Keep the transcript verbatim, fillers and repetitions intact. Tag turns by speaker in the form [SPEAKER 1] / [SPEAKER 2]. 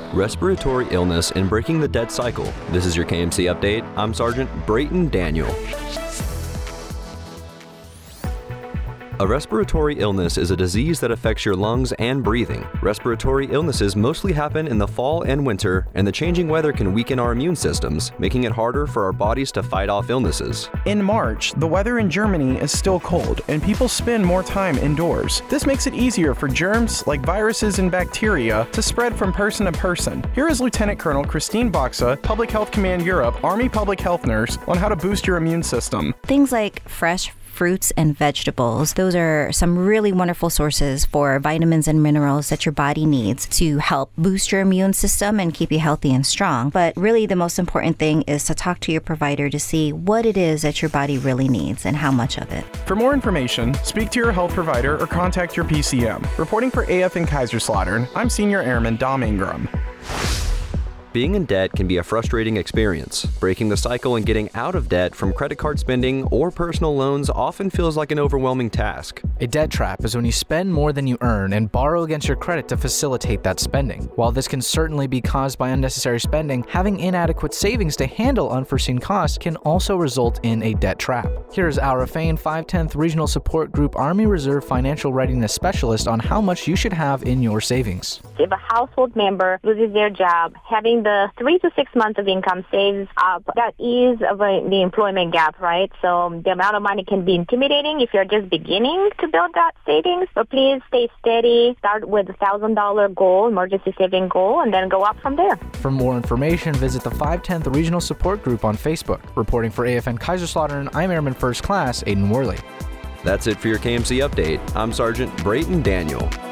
[SPEAKER 1] respiratory illness and breaking the debt cycle. This is your K M C Update. I'm Sergeant Brayton Daniel. A respiratory illness is a disease that affects your lungs and breathing. Respiratory illnesses mostly happen in the fall and winter, and the changing weather can weaken our immune systems, making it harder for our bodies to fight off illnesses.
[SPEAKER 2] In March, the weather in Germany is still cold, and people spend more time indoors. This makes it easier for germs, like viruses and bacteria, to spread from person to person. Here is Lieutenant Colonel Christine Boxa, Public Health Command Europe, Army Public Health Nurse, on how to boost your immune system.
[SPEAKER 3] Things like fresh fruits and vegetables. Those are some really wonderful sources for vitamins and minerals that your body needs to help boost your immune system and keep you healthy and strong. But really the most important thing is to talk to your provider to see what it is that your body really needs and how much of it.
[SPEAKER 2] For more information, speak to your health provider or contact your P C M. Reporting for A F N Kaiserslautern, I'm Senior Airman Dom Ingram.
[SPEAKER 1] Being in debt can be a frustrating experience. Breaking the cycle and getting out of debt from credit card spending or personal loans often feels like an overwhelming task.
[SPEAKER 4] A debt trap is when you spend more than you earn and borrow against your credit to facilitate that spending. While this can certainly be caused by unnecessary spending, having inadequate savings to handle unforeseen costs can also result in a debt trap. Here is our famed five tenth Regional Support Group Army Reserve Financial Readiness Specialist on how much you should have in your savings.
[SPEAKER 5] If a household member loses their job, having the three to six months of income saves up, that is of a, the employment gap, right? So the amount of money can be intimidating if you're just beginning to build that savings. But please stay steady. Start with a one thousand dollars goal, emergency saving goal, and then go up from there.
[SPEAKER 4] For more information, visit the five tenth Regional Support Group on Facebook. Reporting for A F N Kaiserslautern, I'm Airman First Class Aiden Worley.
[SPEAKER 1] That's it for your K M C Update. I'm Sergeant Brayton Daniel.